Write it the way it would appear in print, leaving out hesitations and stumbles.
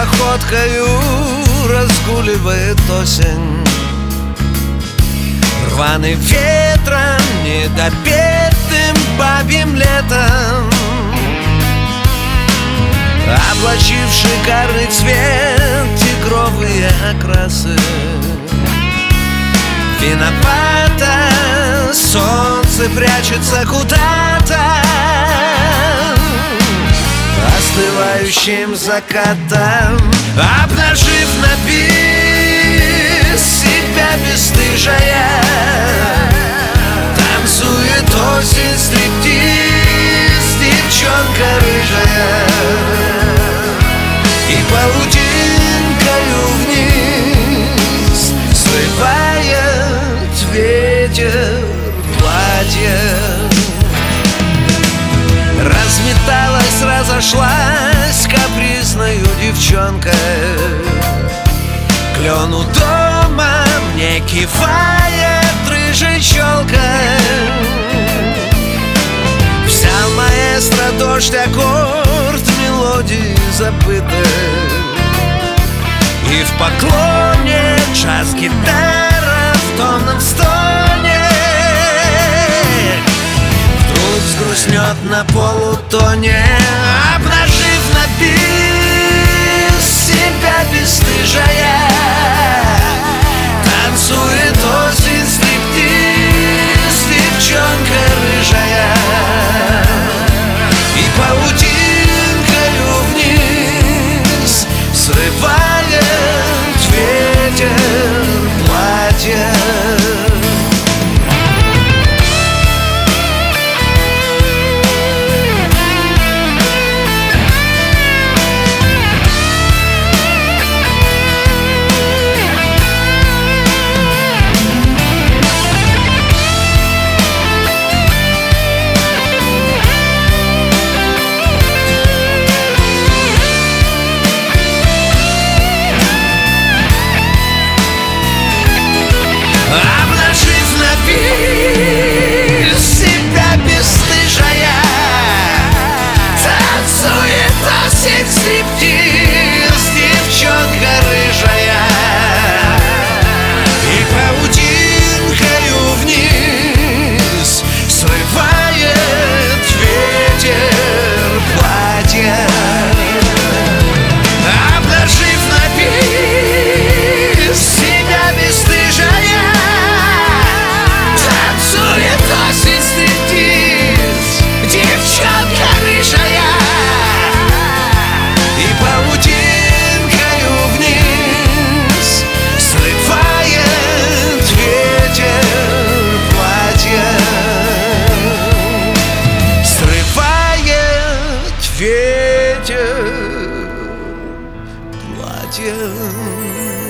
походкою разгуливает осень. Рваным ветром, недопетым бабьим летом, облачив шикарный цвет тигровые окрасы. Виновато солнце прячется куда-то остывающим закатом, обнажив на бис себя бесстыжая. Танцует осень, стриптиз, девчонка рыжая, и паутинкою вниз срывает ветер платье. Разметалась, разошлась капризною девчонка. Клен у дома мне кивает рыжей челкой. Вся маэстро, дождь, аккорд, мелодии забыты, и в поклоне джаз, гитара в томном стоне. Вдруг взгрустнет на полутоне, обнажив на бис себя бесстыжая. Танцует осень, стриптиз, девчонка рыжая, и паутинкою вниз срывает ветер платье. Обнажив на бис себя бесстыжая. Танцует осень, стриптиз, девчонка рыжая, и паутинкою вниз срывает ветер платье. Обнажив на бис себя бесстыжая. Осень, стриптиз, девчонка рыжая, и паутинкою вниз срывает ветер платье. Срывает ветер платье.